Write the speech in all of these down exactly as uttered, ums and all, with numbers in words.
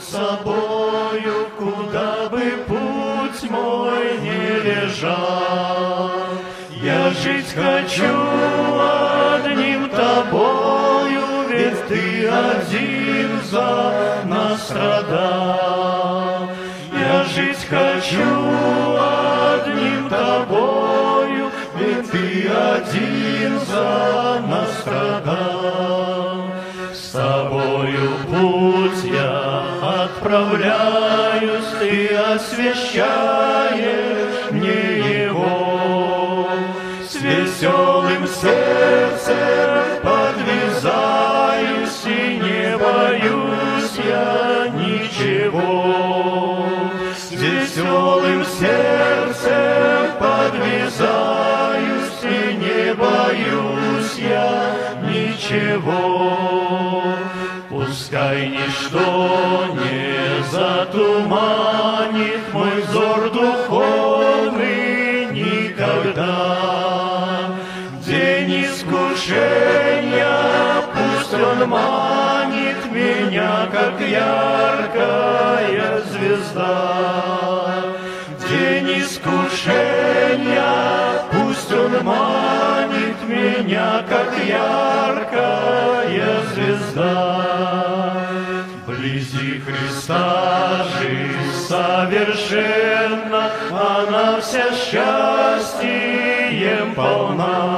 собою, куда бы путь мой не лежал. Я жить хочу одним тобою, ведь ты один за нас страдал. Я жить хочу одним тобою, ведь ты один за нас страдал. С тобою путь я отправляюсь, ты освещаешь мне его. С веселым сердцем подвязаюсь и не боюсь я ничего. С веселым сердцем подвязаюсь и не боюсь я ничего. Пускай ничто не затуманит мой взор духовный никогда. День искушения, пусть он манит меня, как яркая звезда. День искушения, пусть он манит меня, как яркая звезда. Вблизи Христа жизнь совершенна, она вся счастьем полна.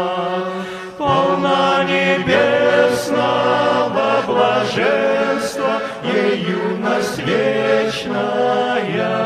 Полна небесного блаженства, ей юность вечная